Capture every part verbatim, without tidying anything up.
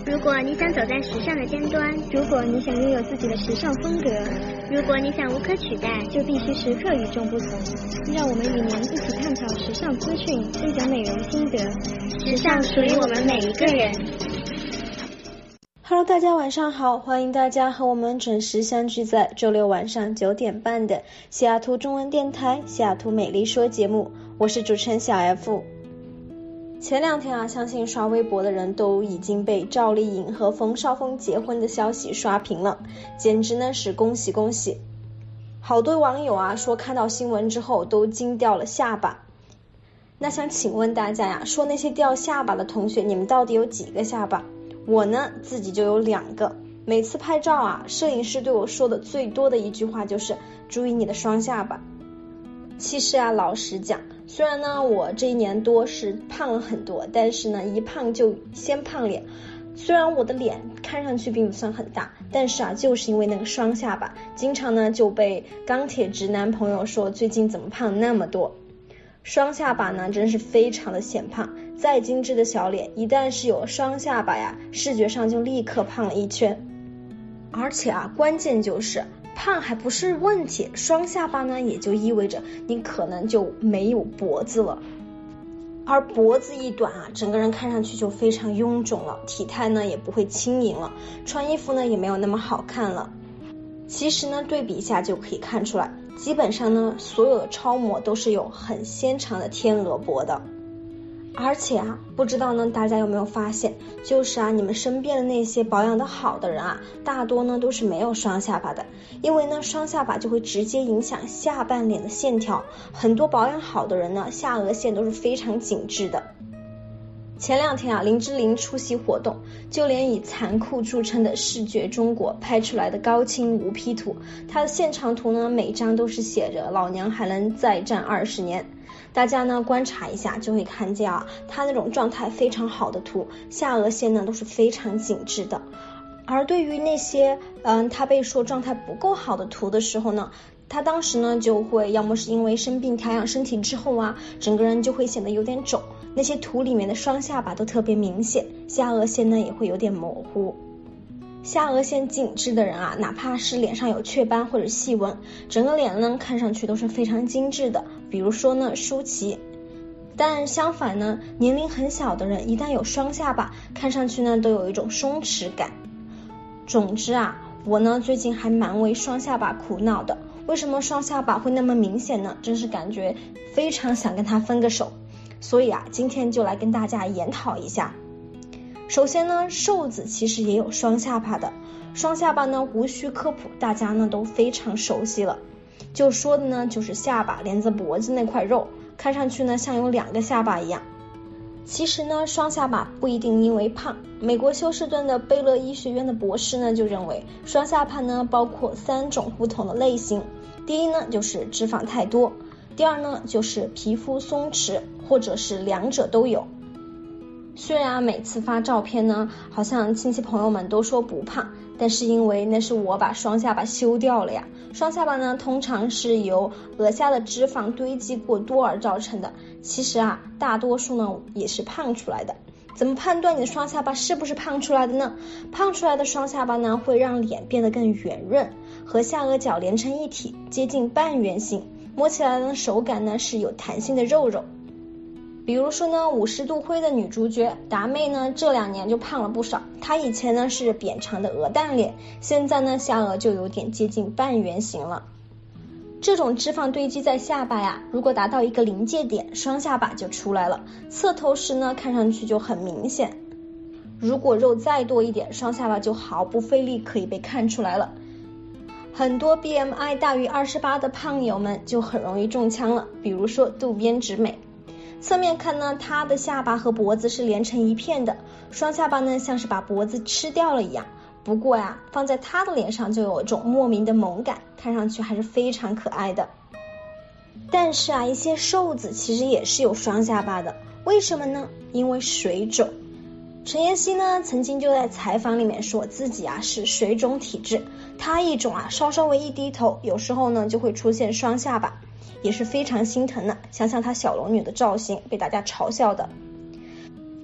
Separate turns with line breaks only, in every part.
如果你想走在时尚的尖端，如果你想拥有自己的时尚风格，如果你想无可取代，就必须时刻与众不同。让我们与您一起探讨时尚资讯，分享美容心得。时尚属于我们每一个人。
Hello， 大家晚上好，欢迎大家和我们准时相聚在周六晚上九点半的西雅图中文电台西雅图美丽说节目，我是主持人小 F。前两天啊，相信刷微博的人都已经被赵丽颖和冯绍峰结婚的消息刷屏了，简直呢是恭喜恭喜。好多网友啊说看到新闻之后都惊掉了下巴。那想请问大家呀，说那些掉下巴的同学，你们到底有几个下巴？我呢自己就有两个。每次拍照啊，摄影师对我说的最多的一句话就是注意你的双下巴。其实啊，老实讲，虽然呢我这一年多是胖了很多，但是呢一胖就先胖脸。虽然我的脸看上去并不算很大，但是啊就是因为那个双下巴，经常呢就被钢铁直男朋友说最近怎么胖那么多。双下巴呢真是非常的显胖，再精致的小脸一旦是有双下巴呀，视觉上就立刻胖了一圈。而且啊关键就是胖还不是问题，双下巴呢也就意味着你可能就没有脖子了，而脖子一短啊，整个人看上去就非常臃肿了，体态呢也不会轻盈了，穿衣服呢也没有那么好看了。其实呢对比一下就可以看出来，基本上呢所有的超模都是有很纤长的天鹅脖的。而且啊，不知道呢大家有没有发现，就是啊你们身边的那些保养的好的人啊，大多呢都是没有双下巴的，因为呢双下巴就会直接影响下半脸的线条，很多保养好的人呢下颚线都是非常紧致的。前两天啊，林志玲出席活动，就连以残酷著称的视觉中国拍出来的高清无 P 图，她的现场图呢每张都是写着老娘还能再战二十年。大家呢观察一下就会看见啊，她那种状态非常好的图，下颚线呢都是非常紧致的。而对于那些嗯她被说状态不够好的图的时候呢，她当时呢就会要么是因为生病调养身体之后啊，整个人就会显得有点肿，那些图里面的双下巴都特别明显，下颚线呢也会有点模糊。下颚线紧致的人啊，哪怕是脸上有雀斑或者细纹，整个脸呢看上去都是非常精致的，比如说呢舒淇。但相反呢，年龄很小的人一旦有双下巴，看上去呢都有一种松弛感。总之啊，我呢最近还蛮为双下巴苦恼的。为什么双下巴会那么明显呢？真是感觉非常想跟他分个手。所以啊，今天就来跟大家研讨一下。首先呢，瘦子其实也有双下巴的。双下巴呢无需科普，大家呢都非常熟悉了。就说的呢就是下巴连着脖子那块肉，看上去呢像有两个下巴一样。其实呢双下巴不一定因为胖，美国休斯顿的贝勒医学院的博士呢就认为，双下巴呢包括三种不同的类型。第一呢就是脂肪太多，第二呢就是皮肤松弛，或者是两者都有。虽然每次发照片呢，好像亲戚朋友们都说不胖，但是因为那是我把双下巴修掉了呀。双下巴呢，通常是由额下的脂肪堆积过多而造成的。其实啊，大多数呢也是胖出来的。怎么判断你的双下巴是不是胖出来的呢？胖出来的双下巴呢，会让脸变得更圆润，和下颚角连成一体，接近半圆形，摸起来的手感呢是有弹性的肉肉。比如说呢，五十度灰的女主角达妹呢，这两年就胖了不少。她以前呢是扁长的鹅蛋脸，现在呢下颚就有点接近半圆形了。这种脂肪堆积在下巴呀，如果达到一个临界点，双下巴就出来了。侧头时呢，看上去就很明显。如果肉再多一点，双下巴就毫不费力可以被看出来了。很多 B M I 大于二十八的胖友们就很容易中枪了，比如说渡边直美。侧面看呢，她的下巴和脖子是连成一片的，双下巴呢像是把脖子吃掉了一样。不过呀，放在她的脸上就有一种莫名的萌感，看上去还是非常可爱的。但是啊，一些瘦子其实也是有双下巴的，为什么呢？因为水肿。陈妍希呢曾经就在采访里面说自己啊是水肿体质，她一肿啊稍稍微一低头，有时候呢就会出现双下巴，也是非常心疼的。想想她小龙女的造型被大家嘲笑的。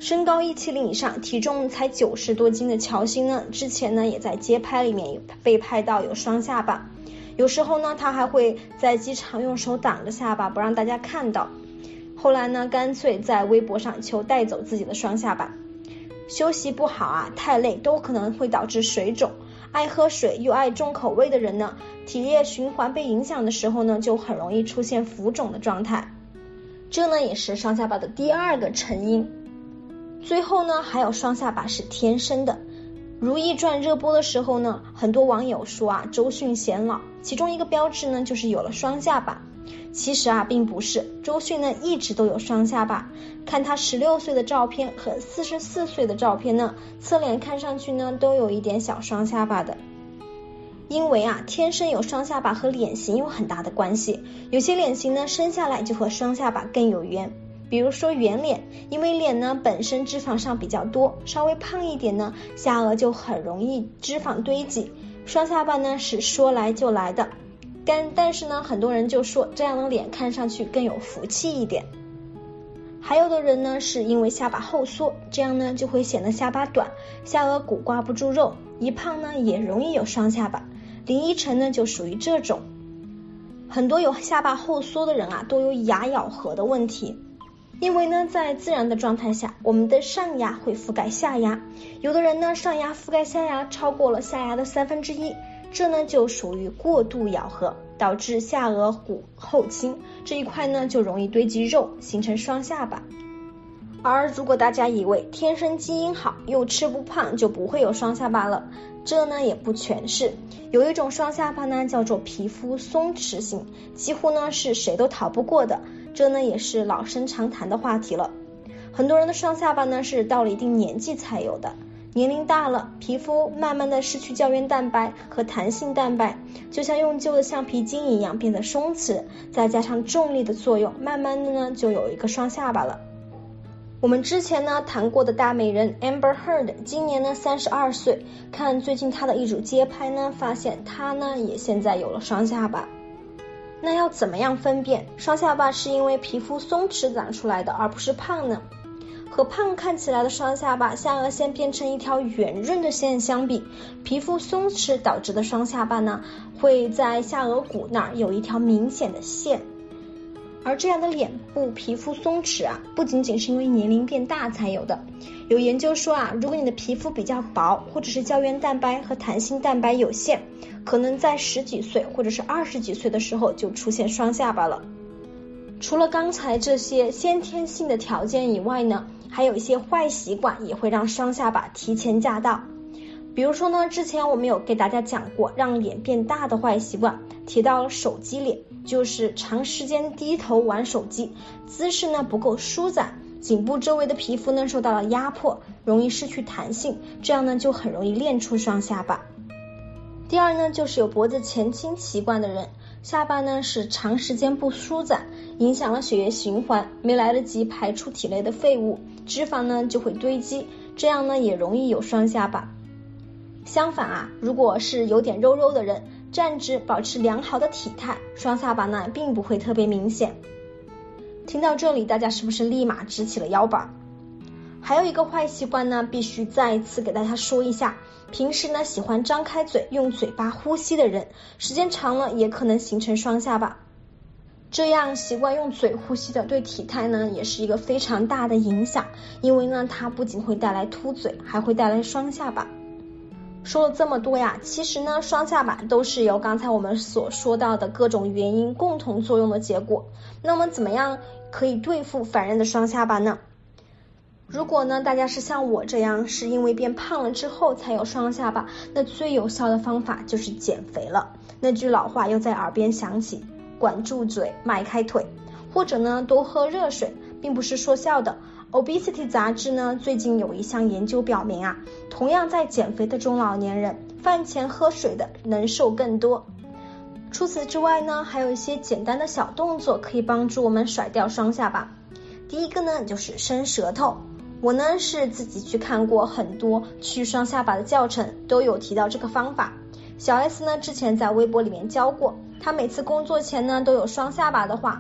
身高一七零以上，体重才九十多斤的乔欣呢，之前呢也在街拍里面被拍到有双下巴，有时候呢他还会在机场用手挡着下巴不让大家看到，后来呢干脆在微博上求带走自己的双下巴。休息不好啊，太累都可能会导致水肿，爱喝水又爱重口味的人呢，体液循环被影响的时候呢，就很容易出现浮肿的状态，这呢也是双下巴的第二个成因。最后呢，还有双下巴是天生的。如懿传热播的时候呢，很多网友说啊，周迅显老，其中一个标志呢就是有了双下巴。其实啊，并不是，周迅呢一直都有双下巴。看她十六岁的照片和四十四岁的照片呢，侧脸看上去呢都有一点小双下巴的。因为啊，天生有双下巴和脸型有很大的关系，有些脸型呢生下来就和双下巴更有缘。比如说圆脸，因为脸呢本身脂肪上比较多，稍微胖一点呢，下颚就很容易脂肪堆积。双下巴呢是说来就来的，但但是呢，很多人就说这样的脸看上去更有福气一点。还有的人呢是因为下巴后缩，这样呢就会显得下巴短，下颚骨挂不住肉，一胖呢也容易有双下巴。林依晨呢就属于这种。很多有下巴后缩的人啊，都有牙咬合的问题。因为呢，在自然的状态下，我们的上牙会覆盖下牙，有的人呢，上牙覆盖下牙超过了下牙的三分之一，这呢就属于过度咬合，导致下颚骨后倾，这一块呢就容易堆积肉，形成双下巴。而如果大家以为天生基因好，又吃不胖就不会有双下巴了，这呢也不全是。有一种双下巴呢叫做皮肤松弛型，几乎呢是谁都逃不过的，这呢也是老生常谈的话题了。很多人的双下巴呢是到了一定年纪才有的，年龄大了，皮肤慢慢的失去胶原蛋白和弹性蛋白，就像用旧的橡皮筋一样变得松弛，再加上重力的作用，慢慢的呢就有一个双下巴了。我们之前呢谈过的大美人 Amber Heard 今年呢三十二岁，看最近她的一组街拍呢，发现她呢也现在有了双下巴。那要怎么样分辨双下巴是因为皮肤松弛长出来的，而不是胖呢？和胖看起来的双下巴下颚线变成一条圆润的线相比，皮肤松弛导致的双下巴呢，会在下颚骨那儿有一条明显的线。而这样的脸部皮肤松弛啊，不仅仅是因为年龄变大才有的。有研究说啊，如果你的皮肤比较薄，或者是胶原蛋白和弹性蛋白有限，可能在十几岁或者是二十几岁的时候就出现双下巴了。除了刚才这些先天性的条件以外呢，还有一些坏习惯也会让双下巴提前驾到。比如说呢，之前我们有给大家讲过让脸变大的坏习惯，提到了手机脸，就是长时间低头玩手机，姿势呢不够舒展，颈部周围的皮肤呢受到了压迫，容易失去弹性，这样呢就很容易练出双下巴。第二呢，就是有脖子前倾习惯的人，下巴呢是长时间不舒展，影响了血液循环，没来得及排出体内的废物，脂肪呢就会堆积，这样呢也容易有双下巴。相反啊，如果是有点肉肉的人，站直保持良好的体态，双下巴呢并不会特别明显。听到这里，大家是不是立马直起了腰板？还有一个坏习惯呢，必须再一次给大家说一下，平时呢喜欢张开嘴用嘴巴呼吸的人，时间长了也可能形成双下巴。这样习惯用嘴呼吸的，对体态呢也是一个非常大的影响，因为呢它不仅会带来凸嘴，还会带来双下巴。说了这么多呀，其实呢双下巴都是由刚才我们所说到的各种原因共同作用的结果。那么怎么样可以对付烦人的双下巴呢？如果呢大家是像我这样是因为变胖了之后才有双下巴，那最有效的方法就是减肥了。那句老话又在耳边响起，管住嘴，迈开腿，或者呢多喝热水，并不是说笑的。Obesity 杂志呢最近有一项研究表明啊，同样在减肥的中老年人，饭前喝水的能瘦更多。除此之外呢，还有一些简单的小动作可以帮助我们甩掉双下巴。第一个呢就是伸舌头，我呢是自己去看过很多去双下巴的教程，都有提到这个方法。小 S 呢之前在微博里面教过，她每次工作前呢都有双下巴的话，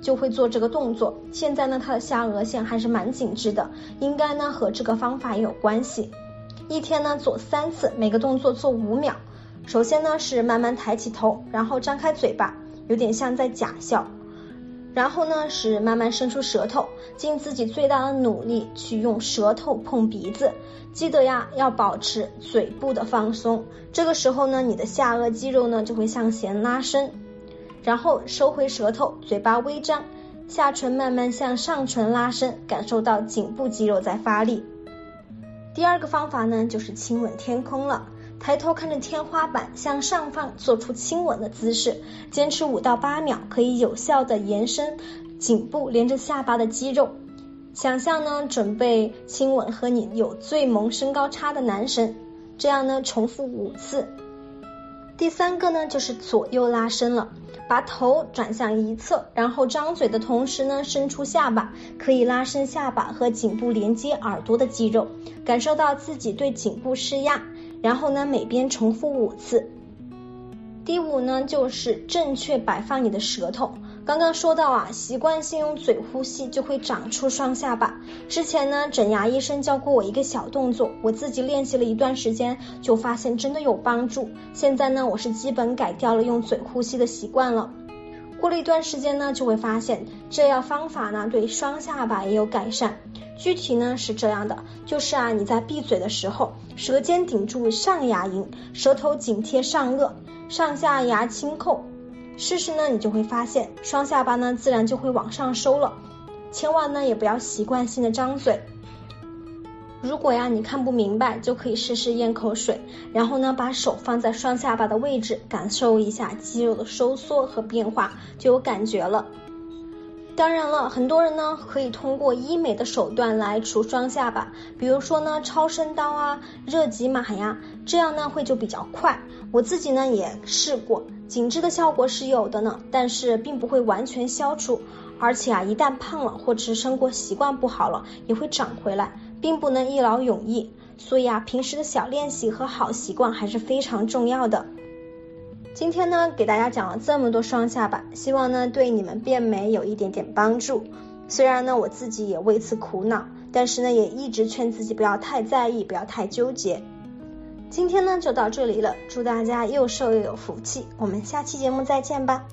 就会做这个动作。现在呢，他的下颚线还是蛮紧致的，应该呢和这个方法也有关系。一天呢做三次，每个动作做五秒。首先呢是慢慢抬起头，然后张开嘴巴，有点像在假笑。然后呢是慢慢伸出舌头，尽自己最大的努力去用舌头碰鼻子，记得呀要保持嘴部的放松，这个时候呢你的下颚肌肉呢就会向前拉伸。然后收回舌头，嘴巴微张，下唇慢慢向上唇拉伸，感受到颈部肌肉在发力。第二个方法呢就是亲吻天空了，抬头看着天花板，向上方做出亲吻的姿势，坚持五到八秒，可以有效的延伸颈部连着下巴的肌肉。想象呢准备亲吻和你有最萌身高差的男神，这样呢重复五次。第三个呢就是左右拉伸了，把头转向一侧，然后张嘴的同时呢伸出下巴，可以拉伸下巴和颈部连接耳朵的肌肉，感受到自己对颈部施压，然后呢每边重复五次。第五呢就是正确摆放你的舌头。刚刚说到啊，习惯性用嘴呼吸就会长出双下巴。之前呢整牙医生教过我一个小动作，我自己练习了一段时间，就发现真的有帮助。现在呢我是基本改掉了用嘴呼吸的习惯了。过了一段时间呢就会发现这样方法呢对双下巴也有改善。具体呢是这样的，就是啊你在闭嘴的时候，舌尖顶住上牙龈，舌头紧贴上颚，上下牙轻扣，试试呢你就会发现双下巴呢自然就会往上收了。千万呢也不要习惯性的张嘴。如果呀你看不明白，就可以试试咽口水，然后呢把手放在双下巴的位置，感受一下肌肉的收缩和变化，就有感觉了。当然了，很多人呢可以通过医美的手段来除双下巴，比如说呢超声刀啊、热极玛呀，这样呢会就比较快。我自己呢也试过，紧致的效果是有的呢，但是并不会完全消除，而且啊一旦胖了或者是生活习惯不好了，也会长回来，并不能一劳永逸。所以啊平时的小练习和好习惯还是非常重要的。今天呢给大家讲了这么多双下巴，希望呢对你们变美有一点点帮助。虽然呢我自己也为此苦恼，但是呢也一直劝自己不要太在意，不要太纠结。今天呢就到这里了，祝大家又瘦又有福气，我们下期节目再见吧。